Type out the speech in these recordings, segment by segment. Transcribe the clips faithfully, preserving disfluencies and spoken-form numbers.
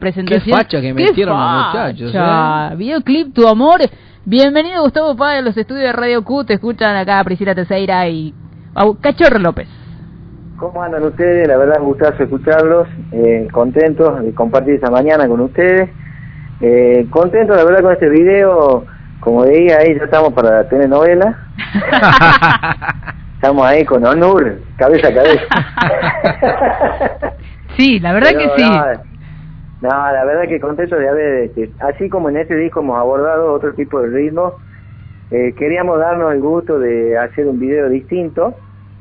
presentación. Qué facha que metieron los muchachos, ¿eh? Videoclip Tu Amor. Bienvenido Gustavo Páez de los estudios de Radio Q. Te escuchan acá Priscila Teixeira y Cachorro López. ¿Cómo andan ustedes? La verdad, un gustazo escucharlos, eh, contentos de compartir esta mañana con ustedes. Eh, contentos, la verdad, con este video. Como veía ahí, ya estamos para telenovela. Estamos ahí con Onur, cabeza a cabeza. Sí, la verdad Pero, que sí. No, no, la verdad que contento de haber, este, así como en este disco hemos abordado otro tipo de ritmo, eh, queríamos darnos el gusto de hacer un video distinto.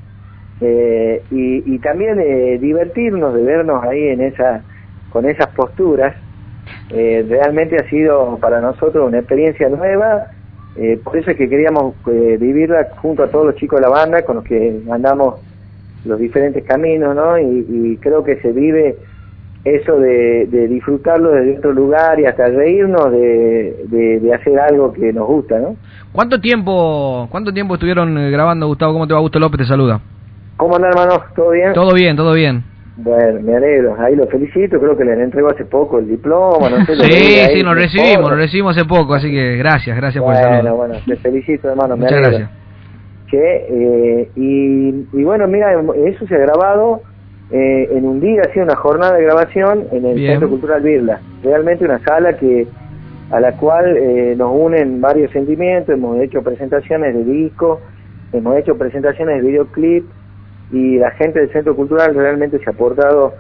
Eh, y, y también eh, divertirnos de vernos ahí en esa con esas posturas. Eh, realmente ha sido para nosotros una experiencia nueva, eh, por eso es que queríamos eh, vivirla junto a todos los chicos de la banda con los que andamos los diferentes caminos, ¿no? Y, y creo que se vive eso de, de disfrutarlo desde otro lugar y hasta reírnos de, de, de hacer algo que nos gusta, ¿no? ¿Cuánto tiempo cuánto tiempo estuvieron grabando, Gustavo? ¿Cómo te va? Gusto López te saluda. ¿Cómo andan, hermano? ¿Todo bien? Todo bien, todo bien. Bueno, me alegro. Ahí lo felicito. Creo que les entregó hace poco el diploma. No sé, sí, sí, lo recibimos, lo recibimos hace poco. Así que gracias, gracias bueno, por el saludo. Bueno, bueno, te felicito, hermano. Me Muchas alegro. gracias. Que, eh, y, y bueno, mira, eso se ha grabado eh, en un día, ha sido una jornada de grabación en el Bien. Centro Cultural Birla. Realmente una sala que a la cual eh, nos unen varios sentimientos. Hemos hecho presentaciones de disco, hemos hecho presentaciones de videoclip, y la gente del Centro Cultural realmente se ha portado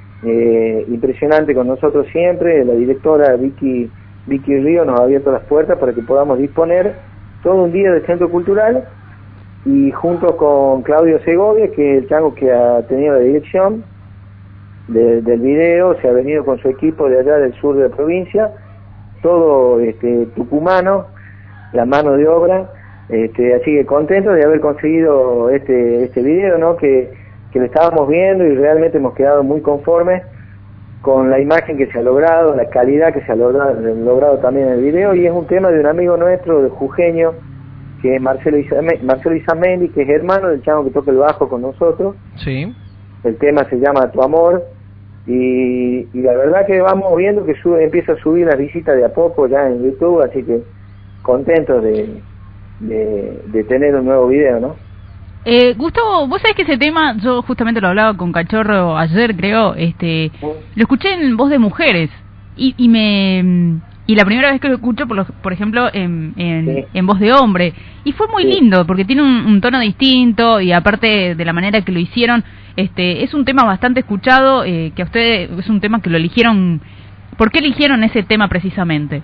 eh, impresionante con nosotros siempre. La directora Vicky Vicky Río nos ha abierto las puertas para que podamos disponer todo un día del Centro Cultural, y junto con Claudio Segovia, que es el chango que ha tenido la dirección de, del video, se ha venido con su equipo de allá del sur de la provincia, todo este tucumano, la mano de obra. Este, así que contento de haber conseguido este este video, ¿no? Que, que lo estábamos viendo y realmente hemos quedado muy conformes con la imagen que se ha logrado, la calidad que se ha logrado, logrado también en el video. Y es un tema de un amigo nuestro, de jujeño, que es Marcelo Isamendi, Marcelo Isamendi, que es hermano del chango que toca el bajo con nosotros. Sí. El tema se llama Tu Amor. Y, y la verdad que vamos viendo que sube, empieza a subir las visitas de a poco ya en YouTube, así que contentos de De, de tener un nuevo video, ¿no? Eh, Gustavo, vos sabés que ese tema, yo justamente lo hablaba con Cachorro ayer, creo, este, lo escuché en voz de mujeres y, y me y la primera vez que lo escucho, por, lo, por ejemplo, en, en, sí. en voz de hombre, y fue muy sí. lindo porque tiene un, un tono distinto y aparte de la manera que lo hicieron, este, es un tema bastante escuchado, eh, que a ustedes es un tema que lo eligieron. ¿Por qué eligieron ese tema precisamente?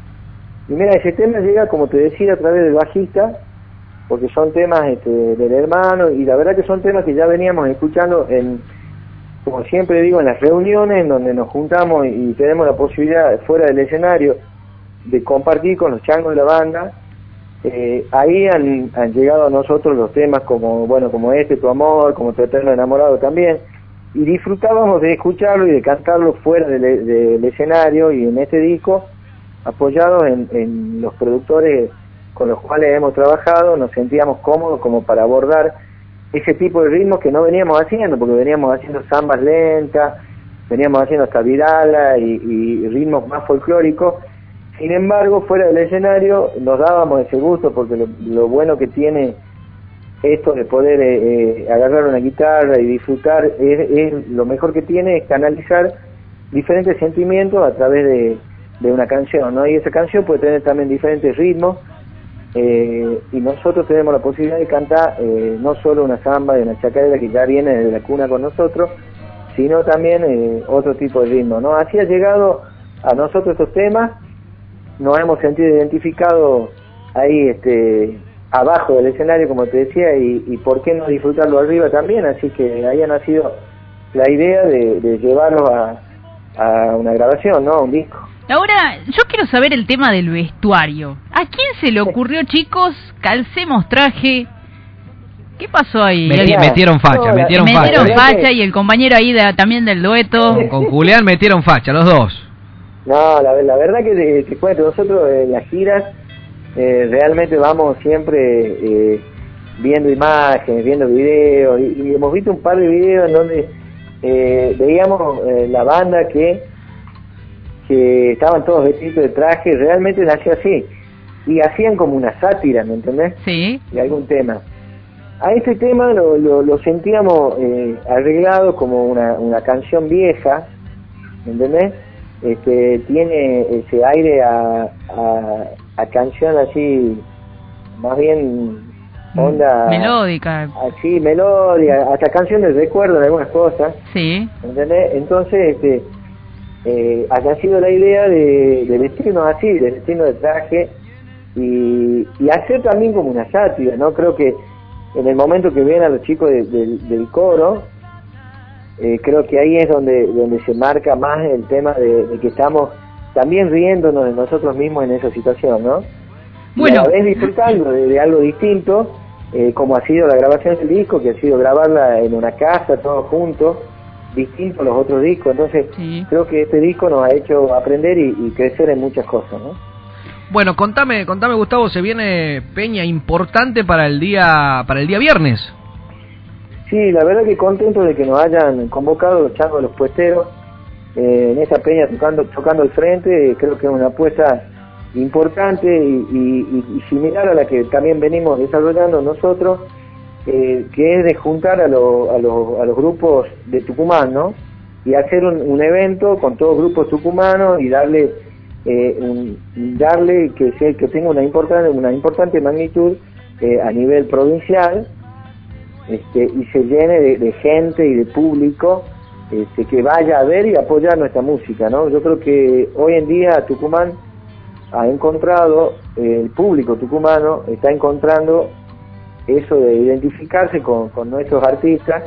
Y mira, ese tema llega, como te decía, a través del bajista, porque son temas este, del hermano, y la verdad que son temas que ya veníamos escuchando, en, como siempre digo, en las reuniones en donde nos juntamos y tenemos la posibilidad, fuera del escenario, de compartir con los changos de la banda. Eh, ahí han, han llegado a nosotros los temas como, bueno, como este, Tu Amor, como Tu Eterno Enamorado también, y disfrutábamos de escucharlo y de cantarlo fuera del, del escenario, y en este disco, apoyados en, en los productores con los cuales hemos trabajado, nos sentíamos cómodos como para abordar ese tipo de ritmos que no veníamos haciendo, porque veníamos haciendo zambas lentas, veníamos haciendo hasta virala y, y ritmos más folclóricos. Sin embargo, fuera del escenario nos dábamos ese gusto, porque lo, lo bueno que tiene esto de poder eh, eh, agarrar una guitarra y disfrutar, es, es lo mejor que tiene es canalizar diferentes sentimientos a través de de una canción, ¿no? Y esa canción puede tener también diferentes ritmos, eh, y nosotros tenemos la posibilidad de cantar eh, no solo una samba y una chacarera que ya viene desde la cuna con nosotros, sino también eh, otro tipo de ritmo, ¿no? Así ha llegado a nosotros estos temas, nos hemos sentido identificados ahí este abajo del escenario, como te decía, y, y por qué no disfrutarlo arriba también, así que ahí ha nacido la idea de, de llevarlo a, a una grabación, ¿no? A un disco. Ahora, yo quiero saber el tema del vestuario. ¿A quién se le ocurrió, chicos, calcemos traje? ¿Qué pasó ahí? Meti, metieron facha, no, metieron, metieron facha. facha y el compañero ahí de, también del dueto. Con, con Julián metieron facha, los dos. No, la, la verdad que te, te cuento, nosotros en las giras eh, realmente vamos siempre eh, viendo imágenes, viendo videos, y, y hemos visto un par de videos en donde eh, veíamos eh, la banda que que estaban todos vestidos de traje, realmente nació así. Y hacían como una sátira, ¿me entendés? Sí. De algún tema. A este tema lo, lo, lo sentíamos eh, arreglado como una, una canción vieja, ¿me entendés? Este, tiene ese aire a, a, a canción así, más bien onda... melódica. Así, melódica, hasta canción de recuerdo de algunas cosas. Sí. ¿Me entendés? Entonces, este, eh, ha nacido la idea de, de vestirnos así, de vestirnos de traje, y, y hacer también como una sátira, ¿no? Creo que en el momento que ven a los chicos de, de, del coro, eh, creo que ahí es donde donde se marca más el tema de, de que estamos también riéndonos de nosotros mismos en esa situación, ¿no? Bueno. Y a la vez disfrutando de, de algo distinto, eh, como ha sido la grabación del disco, que ha sido grabarla en una casa, todos juntos, distinto a los otros discos. Entonces, sí, creo que este disco nos ha hecho aprender y, y crecer en muchas cosas, ¿no? Bueno, contame, contame Gustavo, se viene peña importante para el día para el día viernes. Sí, la verdad que contento de que nos hayan convocado los changos de los puesteros eh, en esa peña tocando tocando al frente. Creo que es una apuesta importante y, y, y similar a la que también venimos desarrollando nosotros, eh, que es de juntar a, lo, a, lo, a los grupos de Tucumán, ¿no? Y hacer un, un evento con todos los grupos tucumanos y darle eh, un, darle que sea, que tenga una importante una importante magnitud eh, a nivel provincial, este, y se llene de, de gente y de público este, que vaya a ver y apoyar nuestra música, ¿no? Yo creo que hoy en día Tucumán ha encontrado, eh, el público tucumano está encontrando eso de identificarse con, con nuestros artistas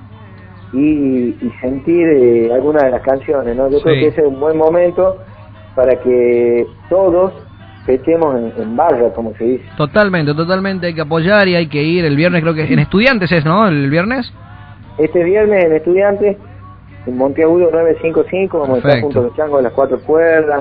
y, y sentir eh, algunas de las canciones, ¿no? Yo sí. creo que ese es un buen momento para que todos fechemos en, en barra, como se dice. Totalmente, totalmente, hay que apoyar y hay que ir el viernes, creo que en Estudiantes es, ¿no? El viernes. Este viernes en Estudiantes, en Monteagudo nueve cinco cinco, vamos a estar junto a los changos de las cuatro cuerdas,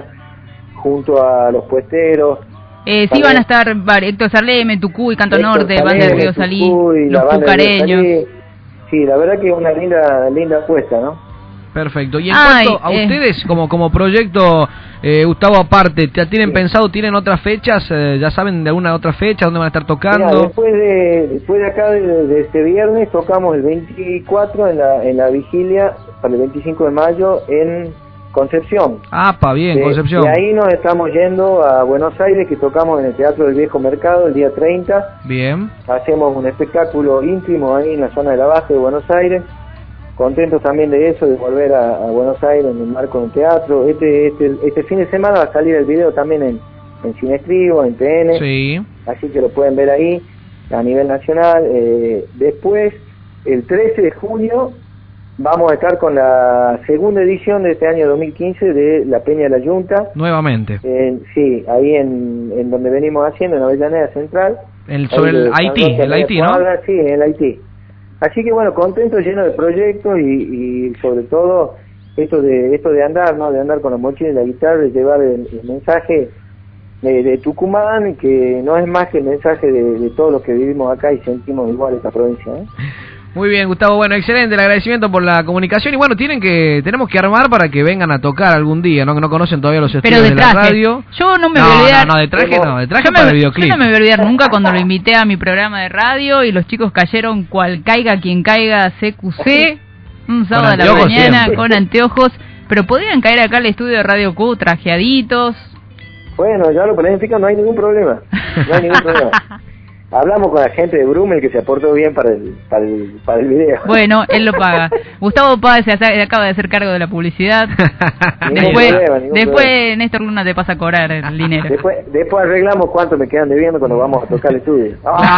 junto a los puesteros. Eh, sí, van a estar Héctor Saleme, Tucuy, Canto Héctor Norte, Saleme, Banda de Río Salí, Tucuy, los la Banda de Río Pucareños. Salí. Sí, la verdad que es una linda linda apuesta, ¿no? Perfecto. Y en Ay, cuanto a eh. ustedes, como como proyecto, eh, Gustavo, aparte, ¿ya tienen Sí. pensado, tienen otras fechas? Eh, ¿Ya saben de alguna otra fecha, dónde van a estar Mirá, tocando? después de después de acá, de, de este viernes, tocamos el veinticuatro en la, en la vigilia para el veinticinco de mayo en Concepción. Ah, pa, bien, De, Concepción. de ahí nos estamos yendo a Buenos Aires, que tocamos en el Teatro del Viejo Mercado el día treinta. Bien. Hacemos un espectáculo íntimo ahí en la zona de la Baja de Buenos Aires. Contentos también de eso, de volver a, a Buenos Aires en el marco del teatro. Este, este este fin de semana va a salir el video también en, en Cinestribo, en T N, Sí. así que lo pueden ver ahí a nivel nacional. Eh, después, el trece de junio, vamos a estar con la segunda edición de este año dos mil quince de la Peña de la Yunta. Nuevamente. En, sí, ahí en, en donde venimos haciendo, en Avellaneda Central. El, sobre Ahí el de Haití, San Roque, el Haití, ¿no? Cuadra, sí, en el Haití. Así que bueno, contento, lleno de proyectos y, y sobre todo esto de esto de andar, ¿no? De andar con la mochila y la guitarra, de llevar el, el mensaje de, de Tucumán, que no es más que el mensaje de, de todos los que vivimos acá y sentimos igual esta provincia, ¿eh? Muy bien, Gustavo, bueno, excelente, el agradecimiento por la comunicación y bueno, tienen que tenemos que armar para que vengan a tocar algún día, ¿no? Que no conocen todavía los Pero estudios de de la traje. radio. Yo no me no, voy a olvidar. No, no, de traje no, de traje Yo para me- el videoclip. Yo no me voy a olvidar nunca cuando lo invité a mi programa de radio y los chicos cayeron cual caiga quien caiga C Q C, un sábado de la anteojos mañana siempre. con anteojos, pero podrían caer acá al estudio de Radio Q trajeaditos. Bueno, ya lo planifican, no hay ningún problema. No hay ningún problema. Hablamos con la gente de Brumel que se aportó bien para el, para el, para el video. Bueno, él lo paga. Gustavo Páez se hace- acaba de hacer cargo de la publicidad. Ningún Después, problema, ningún después problema. Néstor Luna te pasa a cobrar el dinero. Después, después arreglamos cuánto me quedan debiendo cuando vamos a tocar el estudio.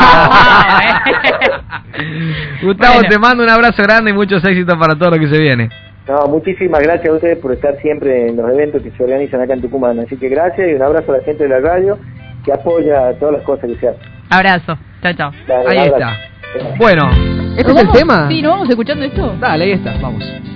Ah, Gustavo, Bueno. te mando un abrazo grande y muchos éxitos para todo lo que se viene. No, muchísimas gracias a ustedes por estar siempre en los eventos que se organizan acá en Tucumán. Así que gracias y un abrazo a la gente de la radio que apoya todas las cosas que se hacen. Abrazo. Chao, chao. Dale, Ahí un está. abrazo. Bueno, ¿este es el ¿Nos vamos? tema? Sí, ¿no vamos escuchando esto? Dale, ahí está, vamos.